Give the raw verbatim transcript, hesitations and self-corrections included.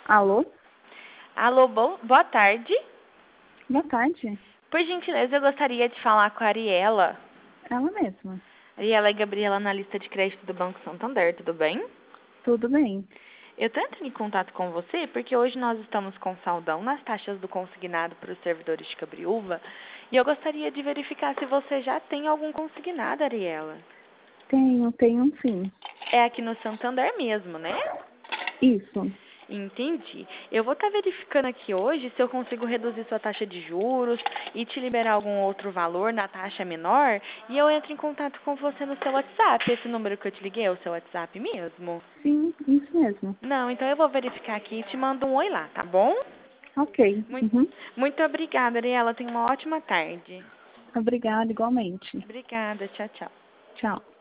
Alô? Alô, bo- boa tarde. Boa tarde. Por gentileza, eu gostaria de falar com a Ariela. Ela mesma. Ariela e Gabriela, na lista de crédito do Banco Santander, tudo bem? Tudo bem? Eu estou entrando em contato com você porque hoje nós estamos com saldão nas taxas do consignado para os servidores de Cabriúva e eu gostaria de verificar se você já tem algum consignado, Ariela. Tenho, tenho sim. É aqui no Santander mesmo, né? Isso. Entendi. Eu vou estar verificando aqui hoje se eu consigo reduzir sua taxa de juros e te liberar algum outro valor na taxa menor e eu entro em contato com você no seu WhatsApp. Esse número que eu te liguei é o seu WhatsApp mesmo? Sim, isso mesmo. Não, então eu vou verificar aqui e te mando um oi lá, tá bom? Ok. Muito, Uhum. muito obrigada, Ariela. Tenha uma ótima tarde. Obrigada, igualmente. Obrigada. Tchau, tchau. Tchau.